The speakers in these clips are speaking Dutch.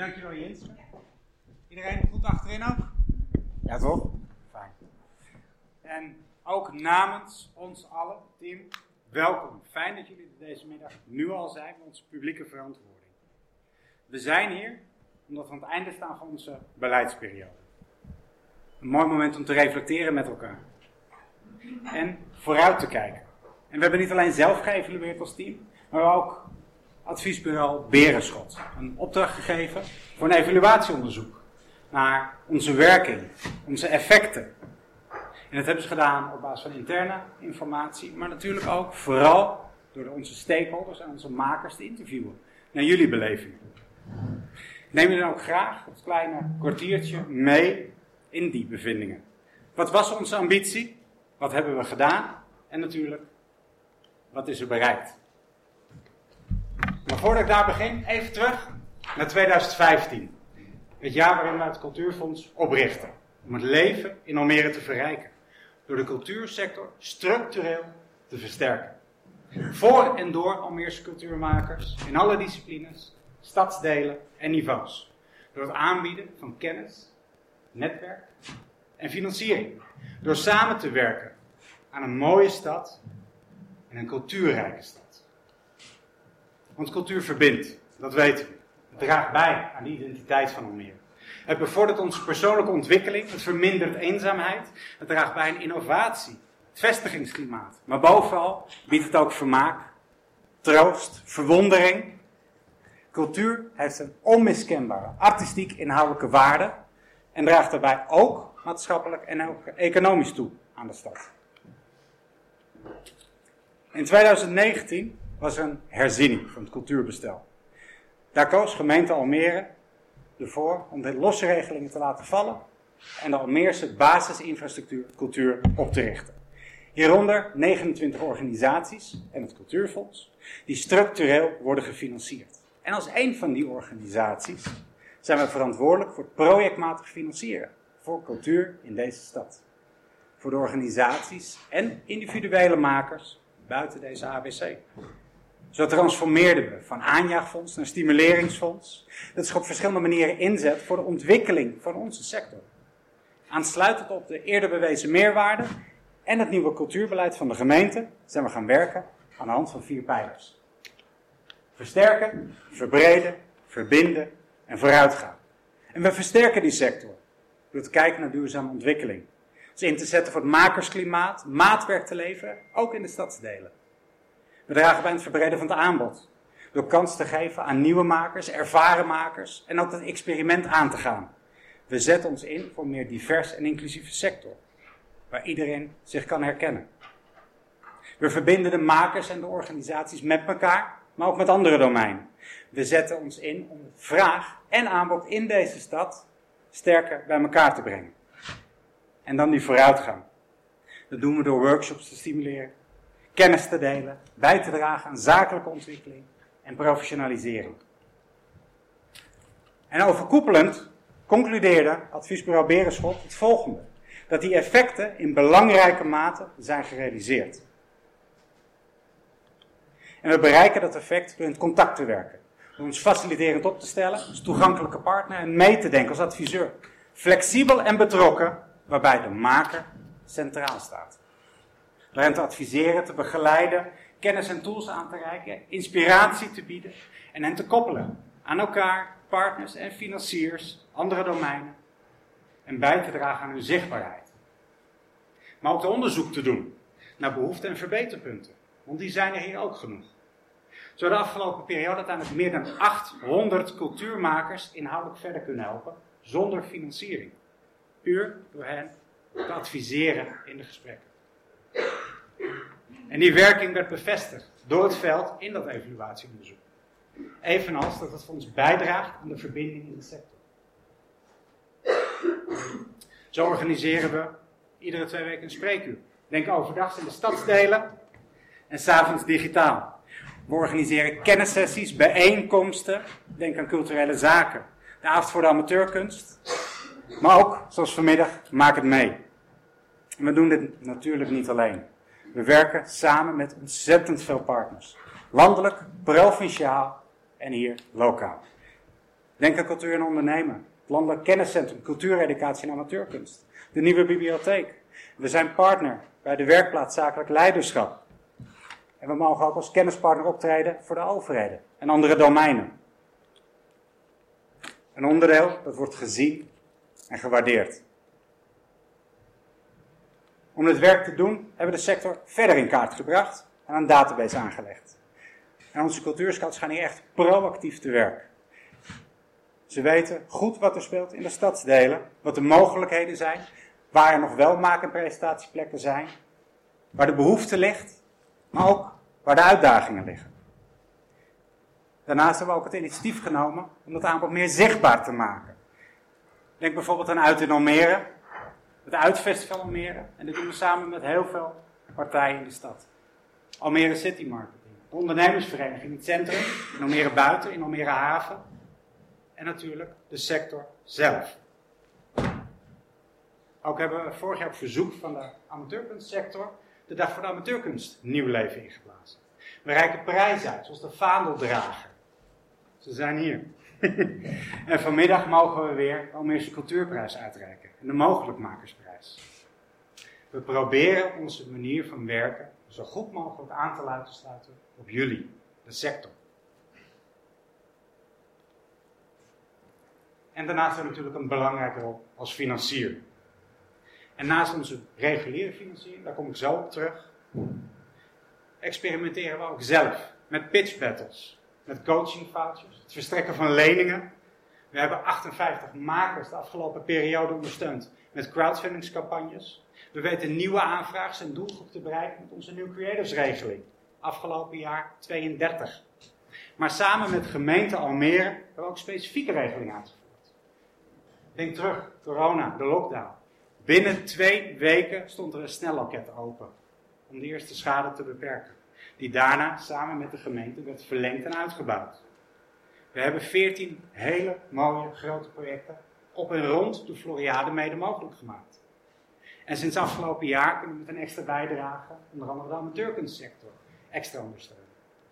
Dankjewel Jens. Iedereen goed achterin ook? Ja toch? Fijn. En ook namens ons allen, team, welkom. Fijn dat jullie er deze middag nu al zijn met onze publieke verantwoording. We zijn hier omdat we aan het einde staan van onze beleidsperiode. Een mooi moment om te reflecteren met elkaar. En vooruit te kijken. En we hebben niet alleen zelf geëvalueerd als team, maar ook adviesbureau Berenschot een opdracht gegeven voor een evaluatieonderzoek naar onze werking, onze effecten. En dat hebben ze gedaan op basis van interne informatie, maar natuurlijk ook vooral door onze stakeholders en onze makers te interviewen naar jullie beleving. Ik neem je dan ook graag het kleine kwartiertje mee in die bevindingen. Wat was onze ambitie? Wat hebben we gedaan? En natuurlijk, wat is er bereikt? Maar voordat ik daar begin, even terug naar 2015. Het jaar waarin we het Cultuurfonds oprichten. Om het leven in Almere te verrijken. Door de cultuursector structureel te versterken. Voor en door Almeerse cultuurmakers in alle disciplines, stadsdelen en niveaus. Door het aanbieden van kennis, netwerk en financiering. Door samen te werken aan een mooie stad en een cultuurrijke stad. Want cultuur verbindt, dat weten we. Het draagt bij aan de identiteit van Almere. Het bevordert onze persoonlijke ontwikkeling, het vermindert eenzaamheid, het draagt bij aan innovatie, het vestigingsklimaat. Maar bovenal biedt het ook vermaak, troost, verwondering. Cultuur heeft een onmiskenbare artistiek-inhoudelijke waarde en draagt daarbij ook maatschappelijk en ook economisch toe aan de stad. In 2019 was er een herziening van het cultuurbestel. Daar koos gemeente Almere ervoor om de losse regelingen te laten vallen en de Almeerse basisinfrastructuur cultuur op te richten. Hieronder 29 organisaties en het Cultuurfonds die structureel worden gefinancierd. En als een van die organisaties zijn we verantwoordelijk voor het projectmatig financieren voor cultuur in deze stad. Voor de organisaties en individuele makers buiten deze ABC. Zo transformeerden we van aanjaagfonds naar stimuleringsfonds. Dat zich op verschillende manieren inzet voor de ontwikkeling van onze sector. Aansluitend op de eerder bewezen meerwaarde en het nieuwe cultuurbeleid van de gemeente zijn we gaan werken aan de hand van 4 pijlers. Versterken, verbreden, verbinden en vooruitgaan. En we versterken die sector door te kijken naar duurzame ontwikkeling. Dus in te zetten voor het makersklimaat, maatwerk te leveren, ook in de stadsdelen. We dragen bij het verbreden van het aanbod. Door kans te geven aan nieuwe makers, ervaren makers en ook het experiment aan te gaan. We zetten ons in voor een meer divers en inclusieve sector. Waar iedereen zich kan herkennen. We verbinden de makers en de organisaties met elkaar, maar ook met andere domeinen. We zetten ons in om de vraag en aanbod in deze stad sterker bij elkaar te brengen. En dan die vooruitgang. Dat doen we door workshops te stimuleren, kennis te delen, bij te dragen aan zakelijke ontwikkeling en professionalisering. En overkoepelend concludeerde adviesbureau Berenschot het volgende. Dat die effecten in belangrijke mate zijn gerealiseerd. En we bereiken dat effect door in het contact te werken. Door ons faciliterend op te stellen, als toegankelijke partner en mee te denken als adviseur. Flexibel en betrokken, waarbij de maker centraal staat. Door hen te adviseren, te begeleiden, kennis en tools aan te reiken, inspiratie te bieden en hen te koppelen aan elkaar, partners en financiers, andere domeinen en bij te dragen aan hun zichtbaarheid. Maar ook de onderzoek te doen naar behoeften en verbeterpunten, want die zijn er hier ook genoeg. Zo de afgelopen periode uiteindelijk meer dan 800 cultuurmakers inhoudelijk verder kunnen helpen zonder financiering. Puur door hen te adviseren in de gesprekken. En die werking werd bevestigd door het veld in dat evaluatieonderzoek. Evenals dat het fonds bijdraagt aan de verbinding in de sector. Zo organiseren we iedere 2 weken een spreekuur. Denk overdag in de stadsdelen en 's avonds digitaal. We organiseren kennissessies, bijeenkomsten. Denk aan culturele zaken. De avond voor de amateurkunst. Maar ook, zoals vanmiddag, maak het mee. En we doen dit natuurlijk niet alleen. We werken samen met ontzettend veel partners. Landelijk, provinciaal en hier lokaal. Denk aan cultuur en ondernemen. Het Landelijk Kenniscentrum Cultuureducatie en Amateurkunst. De nieuwe bibliotheek. We zijn partner bij de werkplaats Zakelijk Leiderschap. En we mogen ook als kennispartner optreden voor de overheden en andere domeinen. Een onderdeel dat wordt gezien en gewaardeerd. Om dit werk te doen hebben we de sector verder in kaart gebracht en een database aangelegd. En onze cultuurscouts gaan hier echt proactief te werk. Ze weten goed wat er speelt in de stadsdelen, wat de mogelijkheden zijn, waar er nog wel maak- en presentatieplekken zijn, waar de behoefte ligt, maar ook waar de uitdagingen liggen. Daarnaast hebben we ook het initiatief genomen om dat aanbod meer zichtbaar te maken. Denk bijvoorbeeld aan Uit in Almere, het Uitfestival Almere. En dit doen we samen met heel veel partijen in de stad. Almere City Marketing, de ondernemersvereniging in het centrum, in Almere Buiten, in Almere Haven. En natuurlijk de sector zelf. Ook hebben we vorig jaar op verzoek van de amateurkunstsector de Dag voor de Amateurkunst nieuw leven ingeblazen. We reiken prijzen uit, zoals de Vaandeldrager. Ze zijn hier. En vanmiddag mogen we weer de Almeerse Cultuurprijs uitreiken. En de Mogelijkmakersprijs. We proberen onze manier van werken zo goed mogelijk aan te laten sluiten op jullie, de sector. En daarnaast hebben we natuurlijk een belangrijke rol als financier. En naast onze reguliere financiering, daar kom ik zo op terug, experimenteren we ook zelf met pitch battles, met coaching vouchers, het verstrekken van leningen. We hebben 58 makers de afgelopen periode ondersteund met crowdfundingscampagnes. We weten nieuwe aanvragers en doelgroep te bereiken met onze New Creators regeling. Afgelopen jaar 32. Maar samen met gemeente Almere hebben we ook specifieke regelingen uitgevoerd. Denk terug, corona, de lockdown. Binnen 2 weken stond er een snelloket open om de eerste schade te beperken. Die daarna samen met de gemeente werd verlengd en uitgebouwd. We hebben 14 hele mooie grote projecten op en rond de Floriade mede mogelijk gemaakt. En sinds afgelopen jaar kunnen we met een extra bijdrage onder andere de amateurkunstsector extra ondersteunen.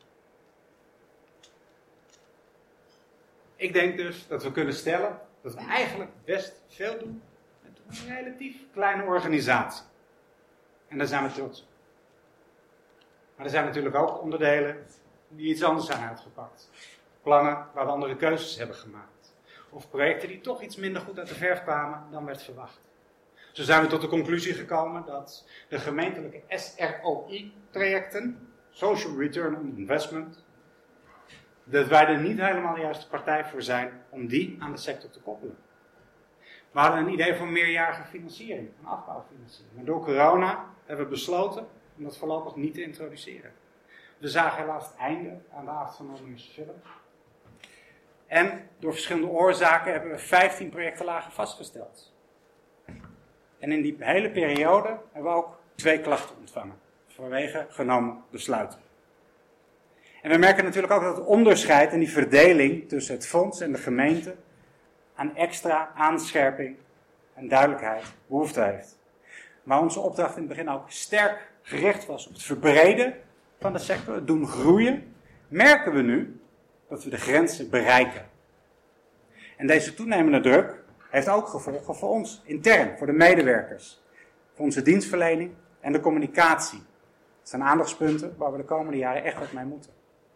Ik denk dus dat we kunnen stellen dat we eigenlijk best veel doen met een relatief kleine organisatie. En daar zijn we trots op. Maar er zijn natuurlijk ook onderdelen die iets anders zijn uitgepakt. Plannen waar we andere keuzes hebben gemaakt. Of projecten die toch iets minder goed uit de verf kwamen dan werd verwacht. Zo zijn we tot de conclusie gekomen dat de gemeentelijke SROI-trajecten, Social Return on Investment, dat wij er niet helemaal de juiste partij voor zijn om die aan de sector te koppelen. We hadden een idee voor meerjarige financiering, een afbouwfinanciering. Maar door corona hebben we besloten om dat voorlopig niet te introduceren. We zagen helaas het einde aan de avond van de Almeerse Film. En door verschillende oorzaken hebben we 15 projectenlagen vastgesteld. En in die hele periode hebben we ook 2 klachten ontvangen. Vanwege genomen besluiten. En we merken natuurlijk ook dat het onderscheid en die verdeling tussen het fonds en de gemeente aan extra aanscherping en duidelijkheid behoefte heeft. Maar onze opdracht in het begin ook sterk gericht was op het verbreden van de sector, het doen groeien, merken we nu dat we de grenzen bereiken. En deze toenemende druk heeft ook gevolgen voor ons, intern, voor de medewerkers, voor onze dienstverlening en de communicatie. Dat zijn aandachtspunten waar we de komende jaren echt wat mee moeten.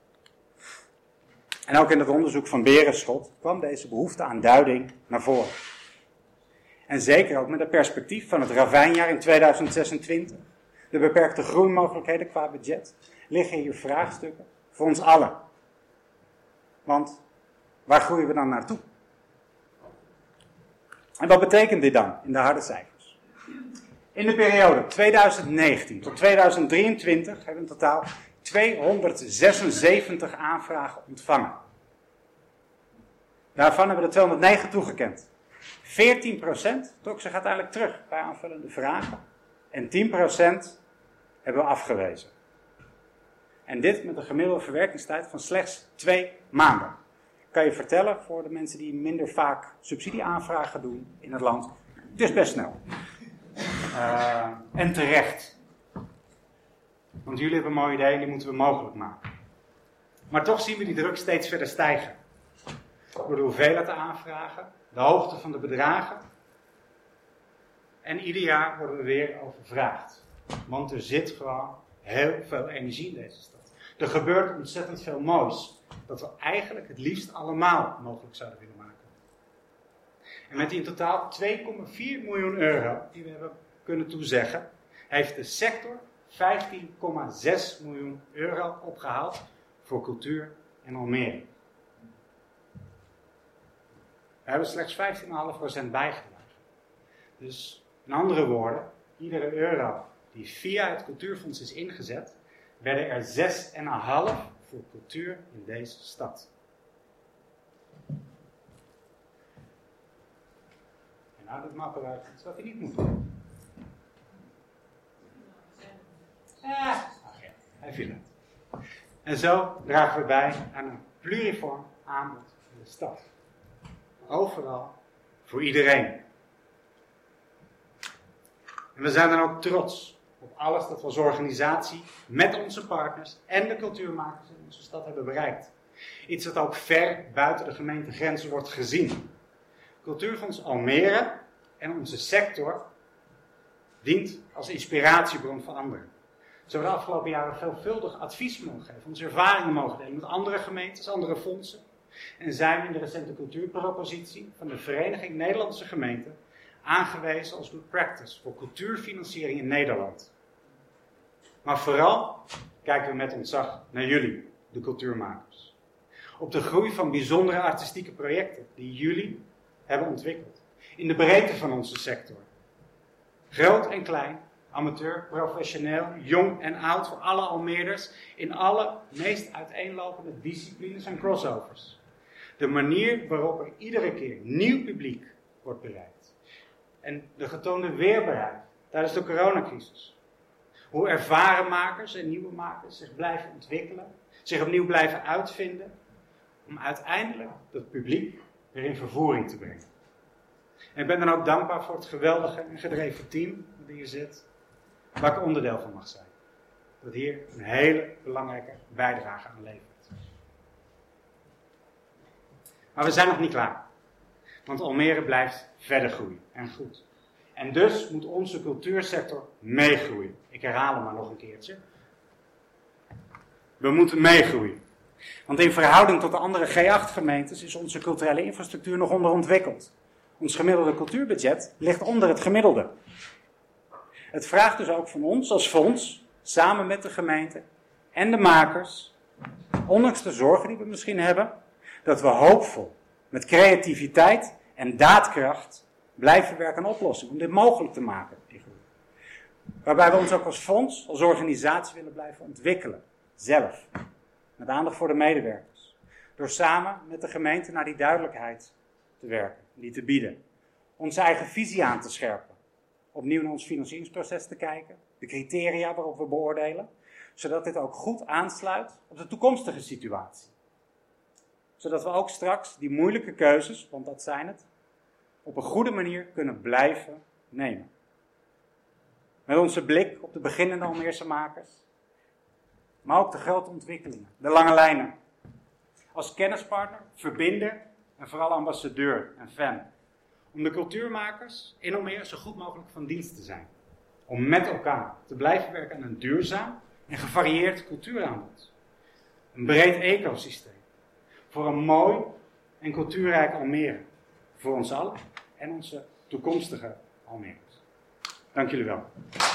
En ook in het onderzoek van Berenschot kwam deze behoefte aan duiding naar voren. En zeker ook met het perspectief van het ravijnjaar in 2026, de beperkte groeimogelijkheden qua budget, liggen hier vraagstukken voor ons allen. Want waar groeien we dan naartoe? En wat betekent dit dan in de harde cijfers? In de periode 2019 tot 2023 hebben we in totaal 276 aanvragen ontvangen. Daarvan hebben we er 209 toegekend. 14% trok zich uiteindelijk terug bij aanvullende vragen. En 10% hebben we afgewezen. En dit met een gemiddelde verwerkingstijd van slechts 2 maanden. Kan je vertellen voor de mensen die minder vaak subsidieaanvragen doen in het land. Het is best snel. En terecht. Want jullie hebben een mooi idee en die moeten we mogelijk maken. Maar toch zien we die druk steeds verder stijgen. door de hoeveelheid aanvragen, de hoogte van de bedragen. En ieder jaar worden we weer overvraagd. Want er zit gewoon heel veel energie in deze stad. Er gebeurt ontzettend veel moois. Dat we eigenlijk het liefst allemaal mogelijk zouden willen maken. En met die in totaal 2,4 miljoen euro die we hebben kunnen toezeggen, heeft de sector 15,6 miljoen euro opgehaald voor cultuur en Almere. We hebben slechts 15,5% bijgedragen. Dus in andere woorden, iedere euro die via het cultuurfonds is ingezet, werden er 6,5 voor cultuur in deze stad. En nou doet mijn apparaat iets wat hij niet moet doen. Hij viel het. En zo dragen we bij aan een pluriform aanbod in de stad. Overal, voor iedereen. En we zijn dan ook trots op alles dat we als organisatie met onze partners en de cultuurmakers in onze stad hebben bereikt. Iets dat ook ver buiten de gemeentegrenzen wordt gezien. Cultuurfonds Almere en onze sector dient als inspiratiebron voor anderen. Zo hebben we de afgelopen jaren veelvuldig advies mogen geven, onze ervaringen mogen delen met andere gemeentes, andere fondsen. En zijn we in de recente cultuurpropositie van de Vereniging Nederlandse Gemeenten aangewezen als good practice voor cultuurfinanciering in Nederland. Maar vooral kijken we met ontzag naar jullie, de cultuurmakers. Op de groei van bijzondere artistieke projecten die jullie hebben ontwikkeld. In de breedte van onze sector. Groot en klein, amateur, professioneel, jong en oud voor alle Almeerders in alle meest uiteenlopende disciplines en crossovers. De manier waarop er iedere keer nieuw publiek wordt bereikt. En de getoonde weerbaarheid tijdens de coronacrisis. Hoe ervaren makers en nieuwe makers zich blijven ontwikkelen, zich opnieuw blijven uitvinden, om uiteindelijk dat publiek weer in vervoering te brengen. En ik ben dan ook dankbaar voor het geweldige en gedreven team dat hier zit, waar ik onderdeel van mag zijn. Dat hier een hele belangrijke bijdrage aan levert. Maar we zijn nog niet klaar. Want Almere blijft verder groeien en goed. En dus moet onze cultuursector meegroeien. Ik herhaal hem maar nog een keertje. We moeten meegroeien. Want in verhouding tot de andere G8-gemeentes is onze culturele infrastructuur nog onderontwikkeld. Ons gemiddelde cultuurbudget ligt onder het gemiddelde. Het vraagt dus ook van ons als fonds, samen met de gemeente en de makers, ondanks de zorgen die we misschien hebben, dat we hoopvol, met creativiteit en daadkracht blijven werken aan oplossingen om dit mogelijk te maken. Waarbij we ons ook als fonds, als organisatie willen blijven ontwikkelen. Zelf. Met aandacht voor de medewerkers. Door samen met de gemeente naar die duidelijkheid te werken. Die te bieden. Onze eigen visie aan te scherpen. Opnieuw naar ons financieringsproces te kijken. De criteria waarop we beoordelen. Zodat dit ook goed aansluit op de toekomstige situatie. Zodat we ook straks die moeilijke keuzes, want dat zijn het, op een goede manier kunnen blijven nemen. Met onze blik op de beginnende Almeerse makers. Maar ook de grote ontwikkelingen, de lange lijnen. Als kennispartner, verbinder en vooral ambassadeur en fan. Om de cultuurmakers in Almere zo goed mogelijk van dienst te zijn. Om met elkaar te blijven werken aan een duurzaam en gevarieerd cultuuraanbod. Een breed ecosysteem. Voor een mooi en cultuurrijk Almere. Voor ons allen en onze toekomstige Almeerders. Dank jullie wel.